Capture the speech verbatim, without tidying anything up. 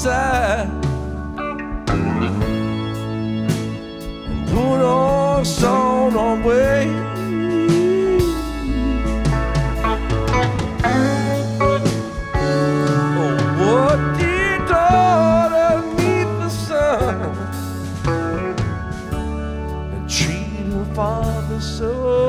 aside and put on some on way. Oh, what dear daughter neath the sun and treat her father so.